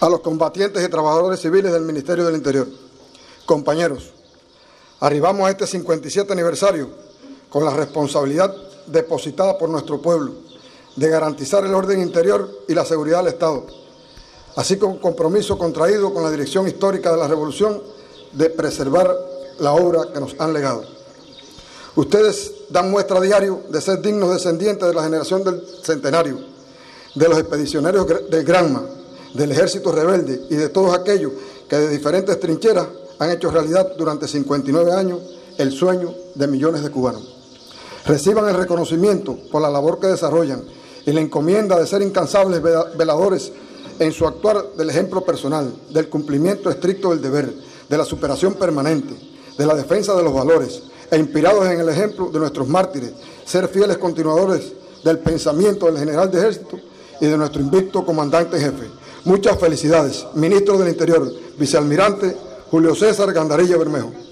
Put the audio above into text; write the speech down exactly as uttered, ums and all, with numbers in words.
a los combatientes y trabajadores civiles del Ministerio del Interior. Compañeros, arribamos a este cincuenta y siete aniversario con la responsabilidad depositada por nuestro pueblo de garantizar el orden interior y la seguridad del Estado, así como un compromiso contraído con la dirección histórica de la Revolución de preservar la obra que nos han legado. Ustedes dan muestra a diario de ser dignos descendientes de la generación del centenario, de los expedicionarios del Granma, del ejército rebelde y de todos aquellos que de diferentes trincheras han hecho realidad durante cincuenta y nueve años el sueño de millones de cubanos. Reciban el reconocimiento por la labor que desarrollan y la encomienda de ser incansables veladores en su actuar del ejemplo personal, del cumplimiento estricto del deber, de la superación permanente, de la defensa de los valores, e inspirados en el ejemplo de nuestros mártires, ser fieles continuadores del pensamiento del general de ejército y de nuestro invicto comandante jefe. Muchas felicidades, Ministro del Interior, Vicealmirante Julio César Gandarilla Bermejo.